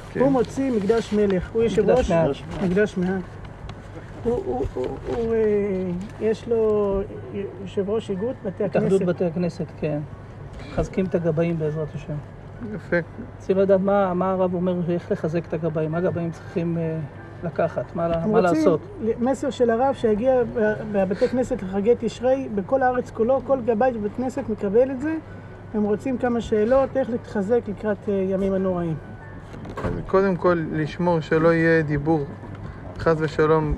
הוא מוציא מקדש מלך, הוא יושב ראש מקדש מעט. יש לו יושב ראש איגוד בתי הכנסת. התאחדות בתי הכנסת, כן. מחזקים את הגבאים בעזרת השם. יפה. רוצים לדעת מה הרב אומר, איך לחזק את הגבאים, מה הגבאים צריכים לקחת, מה לעשות. מסר של הרב שהגיע בבתי כנסת לחגי תשרי, בכל הארץ כולו, כל גבאי בבית כנסת מקבל את זה. הם רוצים כמה שאלות, איך להתחזק לקראת ימים הנוראים. קודם כל, לשמור שלא יהיה דיבור, חס ושלום,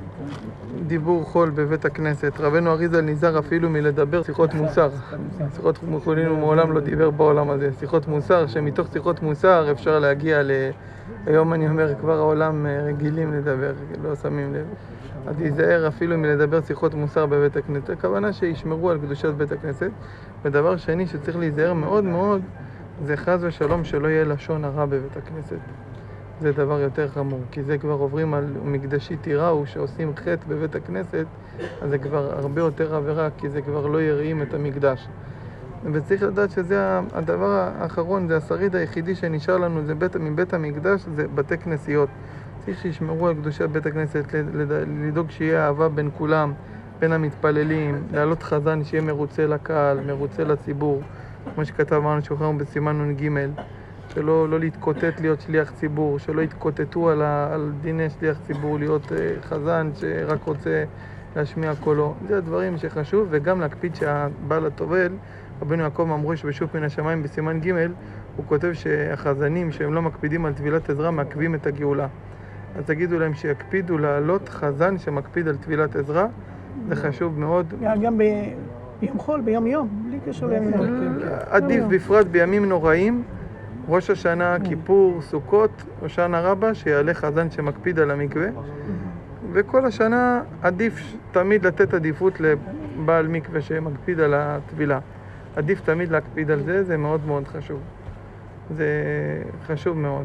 דיבור חול בבית הכנסת. רבנו אריזל נזהר אפילו מלדבר שיחות מוסר. שיחות חולין הוא מעולם לא דיבר בעולם הזה. שיחות מוסר, שמתוך שיחות מוסר אפשר להגיע היום אני אומר, כבר העולם רגילים לדבר, לא שמים לב. אז ייזהר אפילו מלדבר שיחות מוסר בבית הכנסת. הכוונה שישמרו על קדושת בית הכנסת. ודבר שני שצריך להיזהר מאוד מאוד, זה חס ושלום שלא יהיה לשון הרע בבית הכנסת. זה דבר יותר חמור, כי זה כבר עוברים על מקדשי תיראו, שעושים חטא בבית הכנסת, אז זה כבר הרבה יותר עבירה, כי זה כבר לא יראים את המקדש. וצריך לדעת שזה הדבר האחרון, זה השריד היחידי שנשאר לנו, זה מבית המקדש, זה בתי כנסיות. צריך שישמרו על קדושת בית הכנסת, לדאוג שיהיה אהבה בין כולם, בין המתפללים, להעלות חזן שיהיה מרוצה לקהל, מרוצה לציבור, כמו שכתב מרן שוחרר בסימן נ"ג, שלא להתקוטט להיות שליח ציבור, שלא יתקוטטו על דיני שליח ציבור, להיות חזן שרק רוצה להשמיע קולו. זה הדברים שחשוב, וגם להקפיד שהבעל הטובל, רבנו יעקב ממרוש בשוף מן השמיים בסימן ג', הוא כותב שהחזנים שהם לא מקפידים על טבילת עזרא מעכבים את הגאולה. אז תגידו להם שיקפידו לעלות חזן שמקפיד על טבילת עזרא, זה חשוב מאוד. גם ביום חול, ביום יום, בלי קשר לימים נוראים. עדיף בפרט בימים נוראים, ראש השנה, כיפור, סוכות, הושענא רבה, שיעלה חזן שמקפיד על המקווה. וכל השנה עדיף תמיד לתת עדיפות לבעל מקווה שמקפיד על הטבילה. עדיף תמיד להקפיד על זה, זה מאוד מאוד חשוב. זה חשוב מאוד.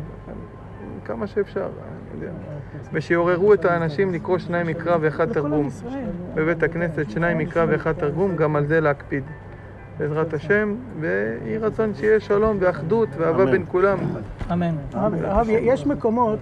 כמה שאפשר, אני יודע. ושיעוררו את האנשים לקרוא 2 מקרא ואחד תרגום. בבית הכנסת 2 מקרא ואחד תרגום, גם על זה להקפיד. בעזרת השם, ויהי רצון שיהיה שלום ואחדות ואהבה בין כולם. אמן. הרב, יש מקומות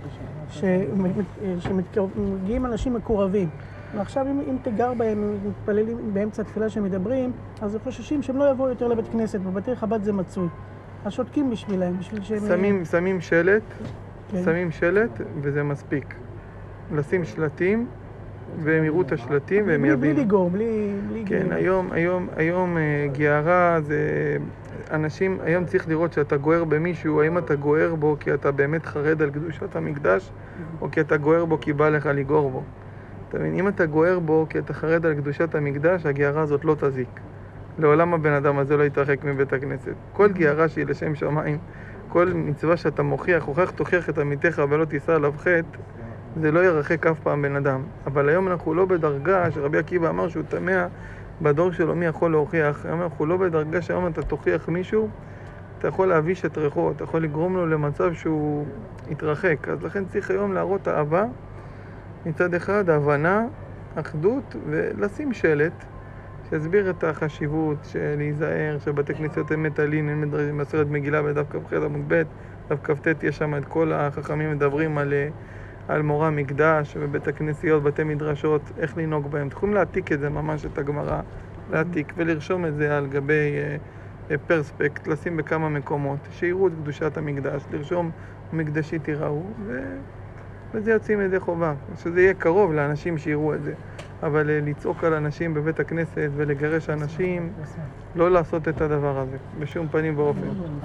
שמגיעים אנשים מקורבים. ועכשיו אם תגר בהם, מתפללים באמצע התפילה שמדברים, אז חוששים שהם לא יבואו יותר לבית כנסת, בבתי חב"ד זה מצוי. אז שותקים בשבילהם, בשביל שהם... שמים שלט, שמים שלט וזה מספיק. לשים שלטים, והם יראו את השלטים והם יבינו. בלי לגור, בלי... כן, היום גערה זה... אנשים, היום צריך לראות שאתה גוער במישהו, האם אתה גוער בו כי אתה באמת חרד על קדושת המקדש, או כי אתה גוער בו כי בא לך לגור בו. אתה מבין, אם אתה גוער בו כי אתה חרד על קדושת המקדש, הגערה הזאת לא תזיק. לעולם הבן אדם הזה לא יתרחק מבית הכנסת. כל גערה שהיא לשם שמיים, כל מצווה שאתה הוכח תוכיח את עמיתך ולא תישא עליו חטא, זה לא ירחק אף פעם בן אדם. אבל היום אנחנו לא בדרגה, שרבי עקיבא אמר שהוא תמה בדור שלו מי יכול להוכיח. היום אנחנו לא בדרגה שהיום אתה תוכיח מישהו, אתה יכול להביש את ריחו, אתה יכול לגרום לו למצב שהוא יתרחק. אז לכן צריך היום להראות אהבה, מצד אחד הבנה, אחדות, ולשים שלט שיסביר את החשיבות של להיזהר, שבתי כנסיות הם מטלין, הם מדברים בסרט מגילה בדף כ"ח עמוד ב', דף כ"ט יש שם את כל החכמים מדברים על מורא מקדש ובית הכנסיות, בתי מדרשות, איך לנהוג בהם. תוכלו להעתיק את זה ממש, את הגמרא, להעתיק ולרשום את זה על גבי פרספקט, לשים בכמה מקומות, שיראו את קדושת המקדש, לרשום מקדשי תיראו, וזה יוצאים ידי חובה, שזה יהיה קרוב לאנשים שיראו את זה. אבל לצעוק על אנשים בבית הכנסת ולגרש אנשים, לא לעשות את הדבר הזה, בשום פנים ואופן.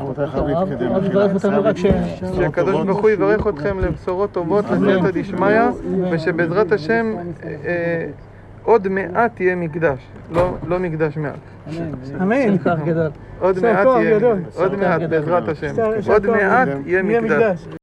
שהקדוש ברוך הוא יברך אתכם לבשורות טובות, לסייעתא דשמיא, ושבעזרת השם עוד מעט יהיה מקדש, לא מקדש מעט. אמן. עוד מעט בעזרת השם, עוד מעט יהיה מקדש.